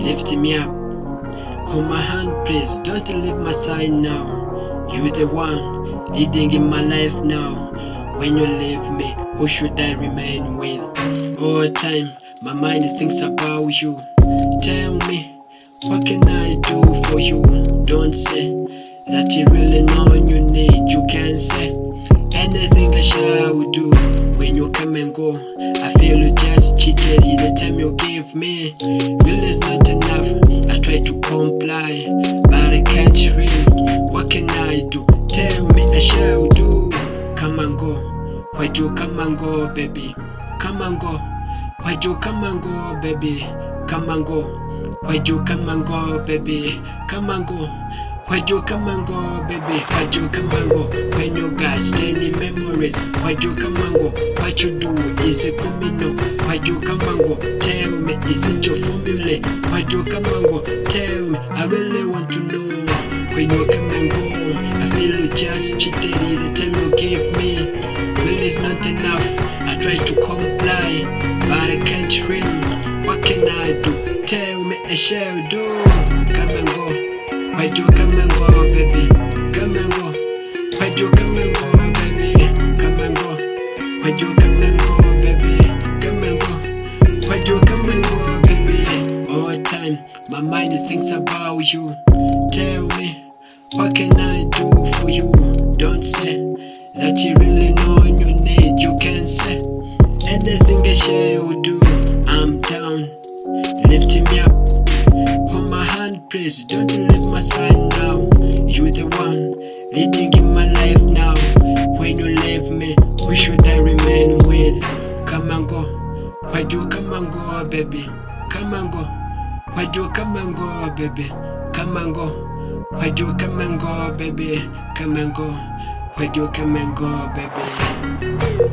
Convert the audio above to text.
lift me up. Hold my hand, please, don't leave my side now. You're the one leading in my life now. When you leave me, who should I remain with? All the time, my mind thinks about you. Tell me, what can I do for you? Don't say that you really know you need. You can say anything I shall do. When you come and go, I feel you just cheated. The time you give me really is not enough. I try to comply, but I can't really. What can I do? Tell me I shall do. Come and go, why do you come and go, baby? Come and go, why do you come and go, baby? Come and go, why do you come and go, baby? Come and go, why do you come and go, baby? Why do you come and go? When you got standing memories, why do you come and go? What you do is a criminal. Why do you come and go? Tell me, is it your formula? Why do you come and go? Tell me, I really want to know. When you come and go, I feel you just cheated. The time you gave me really is not enough. I try to comply, but I can't really. What can I do? Tell me I shall do. Come and go, why do you come and go, baby? Come and go, why do you come and go, baby? Come and go, why do you come and go, baby? Come and go, why do you come and go, baby? All the time, my mind thinks about you. Tell me, what can I do for you? Don't say that you really know you need. You can say anything I shall do. I'm down, lift me up. Hold my hand, please, don't leave my side now. You're the one leading in my life now. When you leave me, who should I remain with? Come and go, why do you come and go, baby? Come and go, why do you come and go, baby? Come and go, why do you come and go, baby? Come and go, why do you come and go, baby?